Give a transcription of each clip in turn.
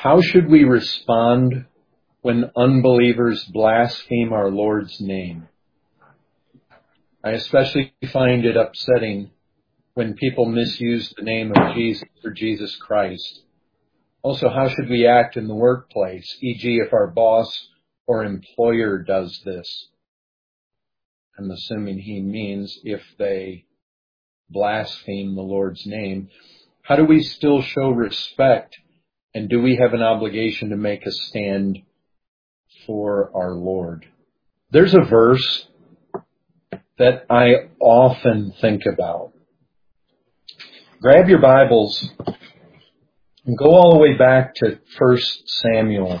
How should we respond when unbelievers blaspheme our Lord's name? I especially find it upsetting when people misuse the name of Jesus or Jesus Christ. Also, how should we act in the workplace, e.g. if our boss or employer does this? I'm assuming he means if they blaspheme the Lord's name. How do we still show respect? And do we have an obligation to make a stand for our Lord? There's a verse that I often think about. Grab your Bibles and go all the way back to 1 Samuel.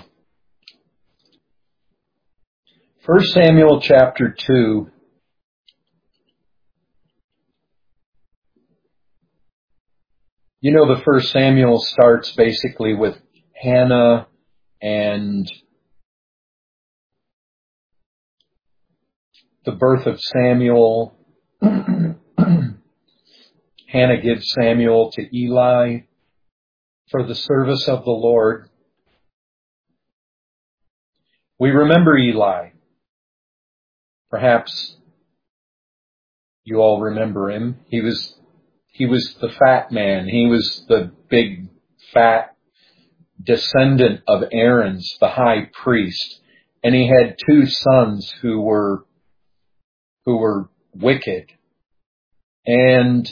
1 Samuel chapter 2. You know, the 1 Samuel starts basically with Hannah and the birth of Samuel. Hannah gives Samuel to Eli for the service of the Lord. We remember Eli. Perhaps you all remember him. He was the fat man. He was the big, fat descendant of Aaron's, the high priest. And he had two sons who were wicked. And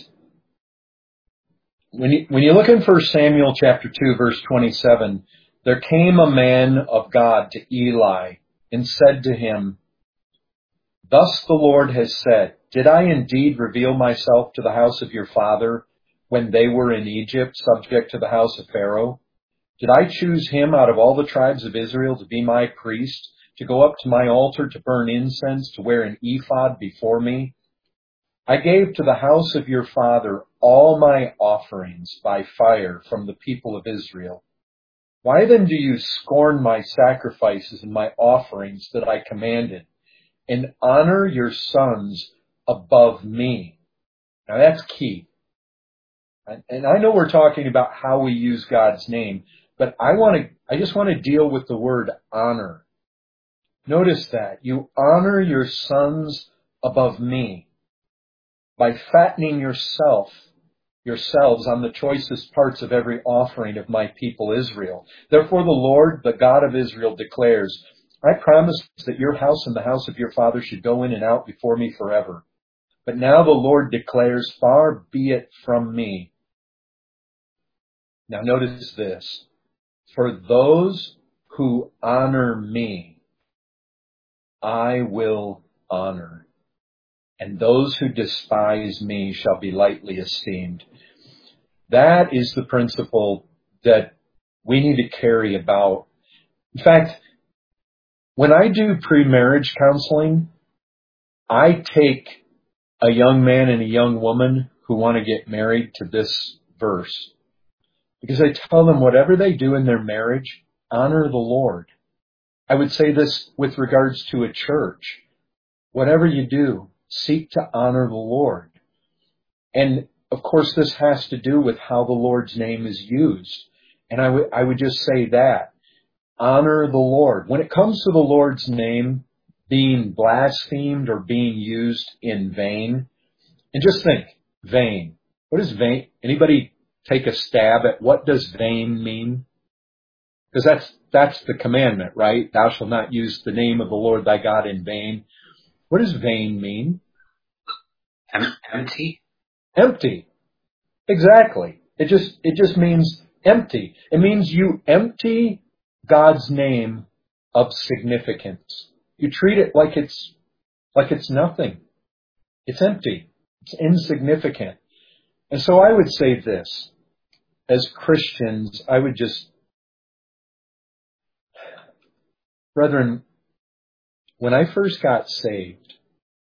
when you look in 1 Samuel chapter 2, verse 27, there came a man of God to Eli and said to him, "Thus the Lord has said, did I indeed reveal myself to the house of your father when they were in Egypt, subject to the house of Pharaoh? Did I choose him out of all the tribes of Israel to be my priest, to go up to my altar, to burn incense, to wear an ephod before me? I gave to the house of your father all my offerings by fire from the people of Israel. Why then do you scorn my sacrifices and my offerings that I commanded, and honor your sons above me?" Now that's key. And I know we're talking about how we use God's name, but I just want to deal with the word honor. Notice that. You honor your sons above me by fattening yourselves on the choicest parts of every offering of my people Israel. Therefore the Lord, the God of Israel, declares, I promised that your house and the house of your father should go in and out before me forever. But now the Lord declares, far be it from me. Now notice this. For those who honor me, I will honor. And those who despise me shall be lightly esteemed. That is the principle that we need to carry about. In fact, when I do pre-marriage counseling, I take a young man and a young woman who want to get married to this verse. Because I tell them whatever they do in their marriage, honor the Lord. I would say this with regards to a church. Whatever you do, seek to honor the Lord. And of course, this has to do with how the Lord's name is used. And I would just say that. Honor the Lord. When it comes to the Lord's name being blasphemed or being used in vain, and just think, vain. What is vain? Anybody take a stab at what does vain mean? Because that's the commandment, right? Thou shalt not use the name of the Lord thy God in vain. What does vain mean? Empty. Empty. Exactly. It just means empty. It means you empty God's name of significance. You treat it like it's nothing. It's empty. It's insignificant. And so I would say this. As Christians, I would just, brethren, when I first got saved,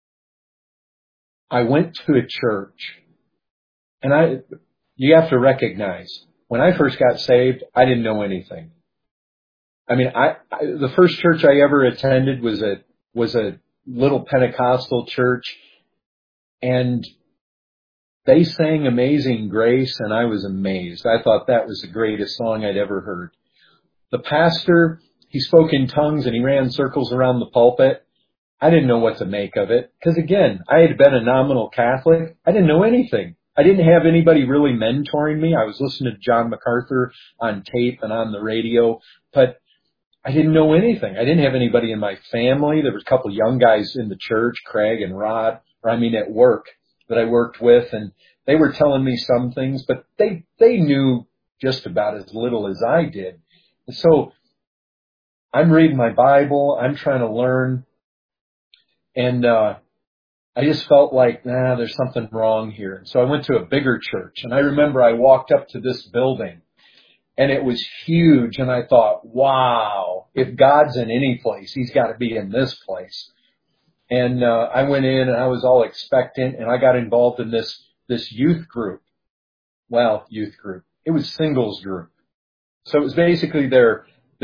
I went to a church, and you have to recognize, when I first got saved, I didn't know anything. I mean, the first church I ever attended was a little Pentecostal church, and they sang Amazing Grace, and I was amazed. I thought that was the greatest song I'd ever heard. The pastor, he spoke in tongues and he ran circles around the pulpit. I didn't know what to make of it. Because again, I had been a nominal Catholic. I didn't know anything. I didn't have anybody really mentoring me. I was listening to John MacArthur on tape and on the radio, but I didn't know anything. I didn't have anybody in my family. There was a couple of young guys in the church, Craig and Rod, at work that I worked with, and they were telling me some things, but they knew just about as little as I did. And so I'm reading my Bible. I'm trying to learn. And I just felt like, there's something wrong here. So I went to a bigger church. And I remember I walked up to this building. And it was huge. And I thought, wow, if God's in any place, he's got to be in this place. And I went in and I was all expectant. And I got involved in this youth group. Well, youth group. It was singles group. So it was basically their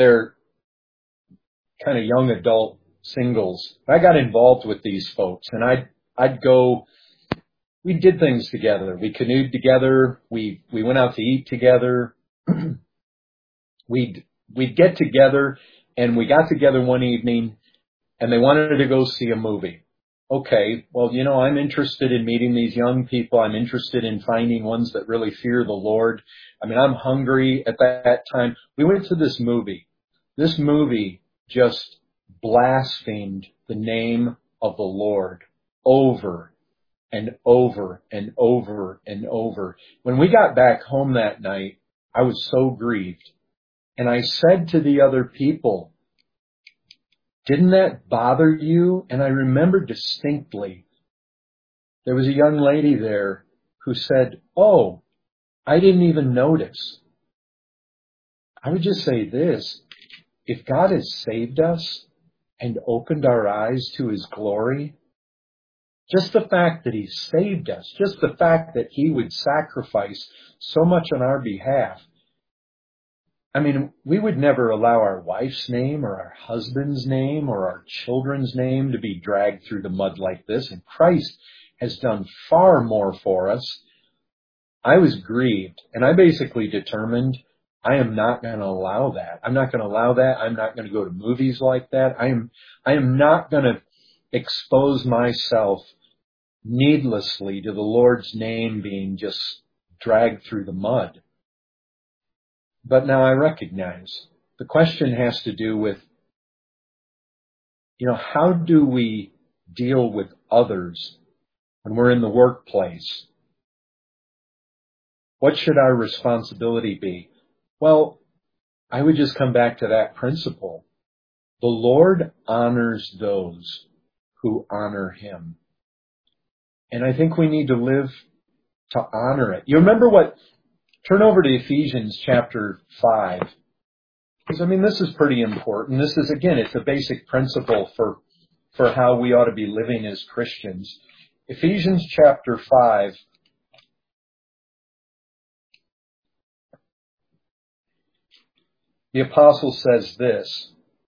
kind of young adult singles. I got involved with these folks, and I'd go. We did things together. We canoed together. We went out to eat together. We'd get together, and we got together one evening, and they wanted to go see a movie. Okay, well, I'm interested in meeting these young people. I'm interested in finding ones that really fear the Lord. I mean, I'm hungry at that time. We went to this movie. This movie just blasphemed the name of the Lord over and over and over and over. When we got back home that night, I was so grieved. And I said to the other people, didn't that bother you? And I remember distinctly, there was a young lady there who said, oh, I didn't even notice. I would just say this, if God has saved us and opened our eyes to his glory, just the fact that he saved us, just the fact that he would sacrifice so much on our behalf. I mean, we would never allow our wife's name or our husband's name or our children's name to be dragged through the mud like this. And Christ has done far more for us. I was grieved, and I basically determined I am not going to allow that. I'm not going to allow that. I'm not going to go to movies like that. I am not going to expose myself needlessly to the Lord's name being just dragged through the mud. But now I recognize the question has to do with, how do we deal with others when we're in the workplace? What should our responsibility be? Well, I would just come back to that principle. The Lord honors those who honor him. And I think we need to live to honor it. You remember turn over to Ephesians chapter 5. Because, this is pretty important. This is, again, it's a basic principle for how we ought to be living as Christians. Ephesians chapter 5. The apostle says this.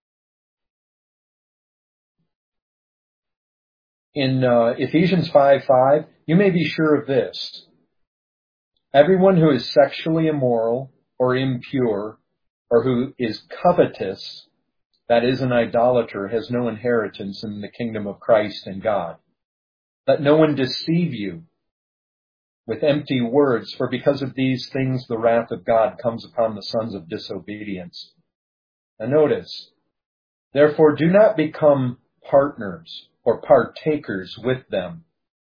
In Ephesians 5:5, you may be sure of this. Everyone who is sexually immoral or impure or who is covetous, that is an idolater, has no inheritance in the kingdom of Christ and God. Let no one deceive you with empty words, for because of these things the wrath of God comes upon the sons of disobedience. Now notice, therefore do not become partners or partakers with them.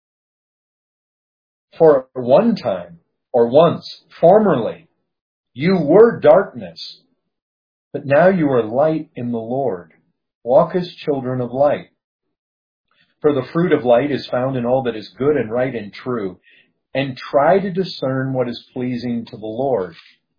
For one time, or once, formerly, you were darkness, but now you are light in the Lord. Walk as children of light. For the fruit of light is found in all that is good and right and true, and try to discern what is pleasing to the Lord.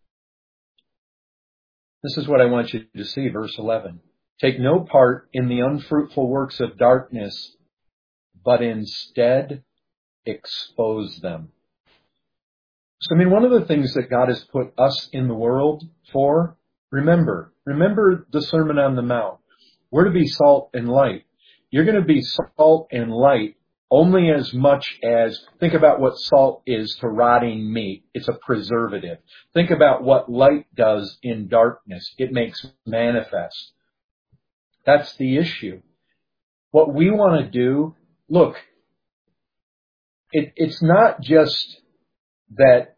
This is what I want you to see, verse 11. Take no part in the unfruitful works of darkness, but instead expose them. So, one of the things that God has put us in the world for, remember the Sermon on the Mount. We're to be salt and light. You're going to be salt and light only as much as, think about what salt is to rotting meat. It's a preservative. Think about what light does in darkness. It makes manifest. That's the issue. What we want to do, look, it's not just that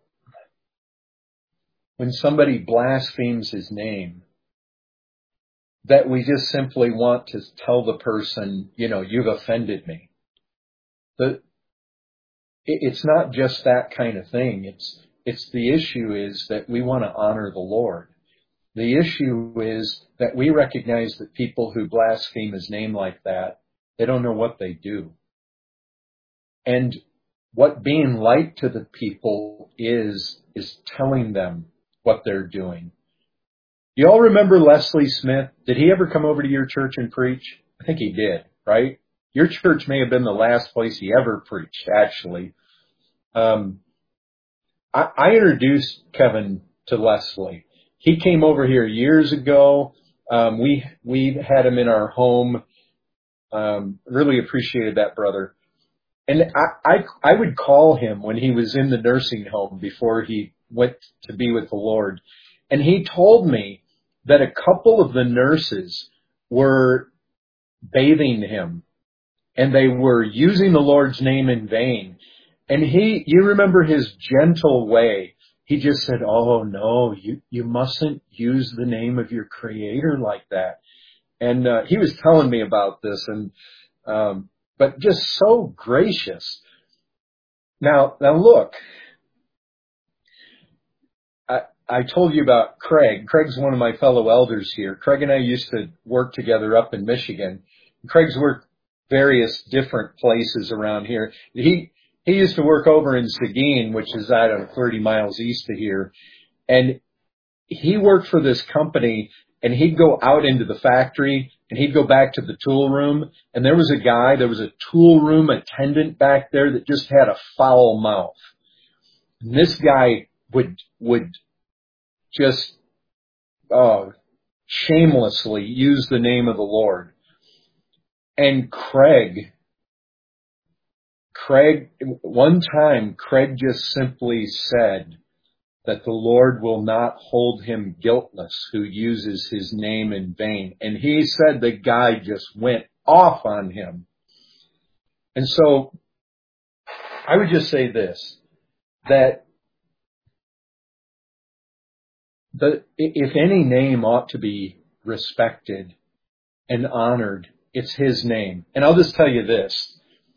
when somebody blasphemes his name, that we just simply want to tell the person, you've offended me. It's not just that kind of thing. It's the issue is that we want to honor the Lord. The issue is that we recognize that people who blaspheme his name like that, they don't know what they do. And what being light to the people is telling them what they're doing. You all remember Leslie Smith? Did he ever come over to your church and preach? I think he did, right? Your church may have been the last place he ever preached, actually. I introduced Kevin to Leslie. He came over here years ago. We had him in our home. Really appreciated that brother. And I would call him when he was in the nursing home before he went to be with the Lord. And he told me that a couple of the nurses were bathing him and they were using the Lord's name in vain. And you remember his gentle way. He just said, "Oh no, you mustn't use the name of your Creator like that." And he was telling me about this, and but just so gracious. Now look, I told you about Craig. Craig's one of my fellow elders here. Craig and I used to work together up in Michigan. Craig's worked various different places around here. He used to work over in Seguin, which is, 30 miles east of here. And he worked for this company, and he'd go out into the factory, and he'd go back to the tool room. And there was a tool room attendant back there that just had a foul mouth. And this guy would just shamelessly use the name of the Lord. And Craig, one time, Craig just simply said that the Lord will not hold him guiltless who uses his name in vain. And he said the guy just went off on him. And so I would just say this, that if any name ought to be respected and honored, it's his name. And I'll just tell you this.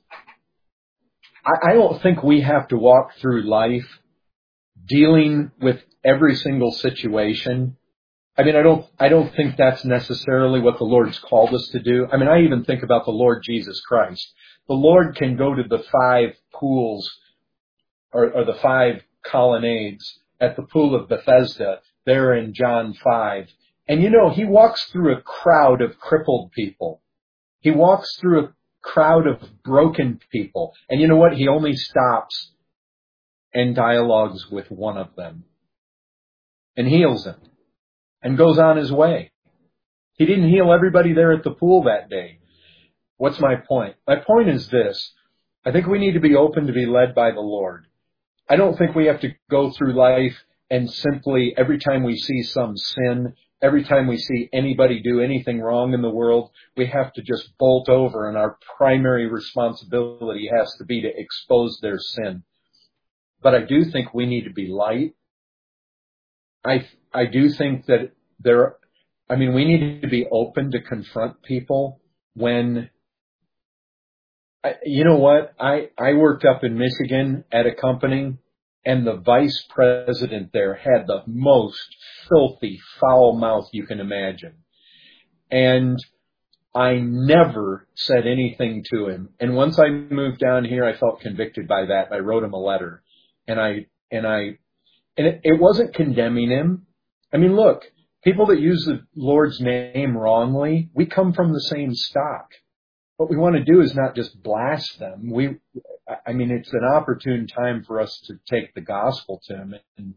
I don't think we have to walk through life dealing with every single situation. I mean, I don't think that's necessarily what the Lord's called us to do. I mean, I even think about the Lord Jesus Christ. The Lord can go to the 5 pools or the 5 colonnades at the pool of Bethesda there in John 5. And he walks through a crowd of crippled people. He walks through a crowd of broken people. And you know what? He only stops and dialogues with one of them and heals him and goes on his way. He didn't heal everybody there at the pool that day. What's my point? My point is this. I think we need to be open to be led by the Lord. I don't think we have to go through life and simply every time we see some sin, every time we see anybody do anything wrong in the world, we have to just bolt over, and our primary responsibility has to be to expose their sin. But I do think we need to be light. I do think that we need to be open to confront people when, you know what? I worked up in Michigan at a company, and the vice president there had the most filthy, foul mouth you can imagine. And I never said anything to him. And once I moved down here, I felt convicted by that. I wrote him a letter. And it wasn't condemning him. I mean, look, people that use the Lord's name wrongly, we come from the same stock. What we want to do is not just blast them. It's an opportune time for us to take the gospel to them. And,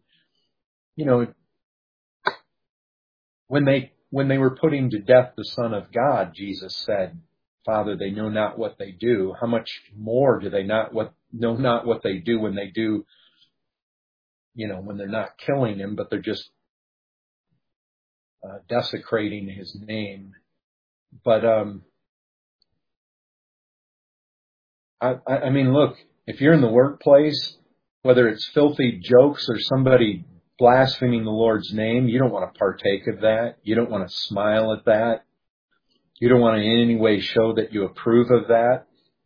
when they were putting to death the Son of God, Jesus said, Father, they know not what they do. How much more do they know not what they do when they do, when they're not killing him, but they're just desecrating his name. But I mean, look, if you're in the workplace, whether it's filthy jokes or somebody blaspheming the Lord's name, you don't want to partake of that. You don't want to smile at that. You don't want to in any way show that you approve of that.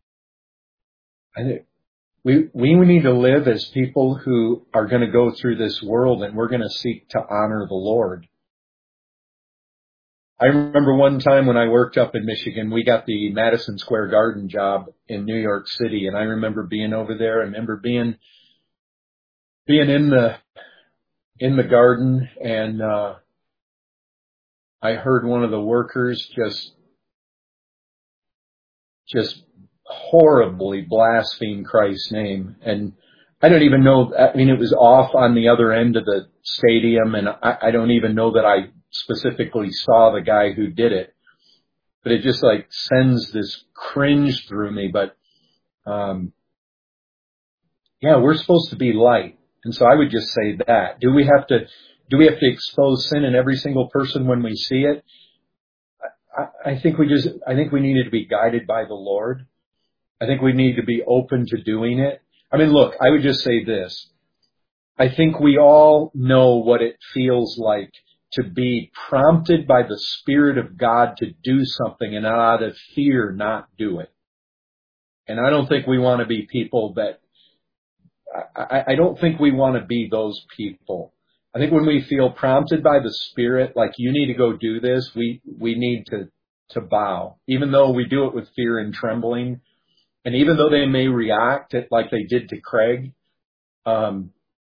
I think we need to live as people who are going to go through this world, and we're going to seek to honor the Lord. I remember one time when I worked up in Michigan, we got the Madison Square Garden job in New York City, and I remember being over there. I remember being in the garden, and I heard one of the workers just horribly blaspheme Christ's name. And I don't even know, I mean, it was off on the other end of the stadium, and I don't even know that I specifically saw the guy who did it, but it just like sends this cringe through me. But, yeah, we're supposed to be light. And so I would just say that. Do we have to expose sin in every single person when we see it? I think we needed to be guided by the Lord. I think we need to be open to doing it. I mean, look, I would just say this. I think we all know what it feels like to be prompted by the Spirit of God to do something and out of fear not do it. And I don't think we want to be people that, I don't think we want to be those people. I think when we feel prompted by the Spirit, like you need to go do this, we need to bow, even though we do it with fear and trembling. And even though they may react like they did to Craig, I'll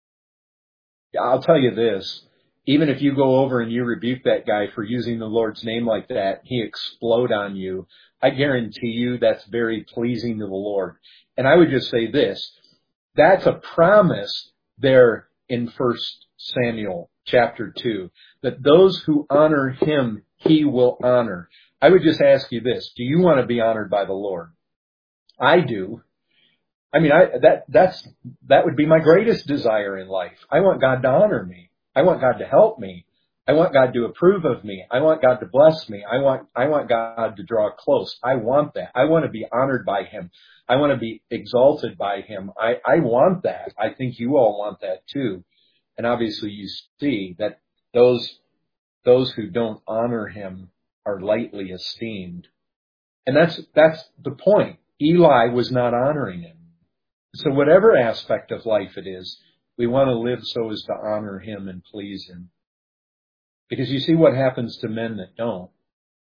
tell you this, even if you go over and you rebuke that guy for using the Lord's name like that, he explode on you, I guarantee you that's very pleasing to the Lord. And I would just say this, that's a promise there in 1 Samuel chapter 2, that those who honor him, he will honor. I would just ask you this, do you want to be honored by the Lord? I do. I mean, that would be my greatest desire in life. I want God to honor me. I want God to help me. I want God to approve of me. I want God to bless me. I want God to draw close. I want that. I want to be honored by him. I want to be exalted by him. I want that. I think you all want that too. And obviously you see that those who don't honor him are lightly esteemed. And that's the point. Eli was not honoring him. So whatever aspect of life it is, we want to live so as to honor him and please him. Because you see what happens to men that don't.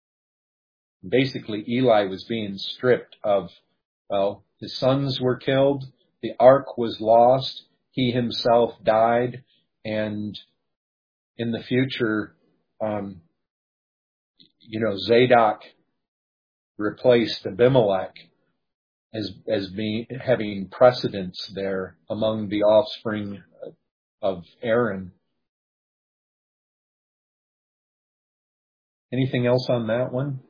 Basically, Eli was being stripped of, well, his sons were killed, the ark was lost, he himself died, and in the future, Zadok replaced Abimelech as being having precedence there among the offspring of Aaron. Anything else on that one?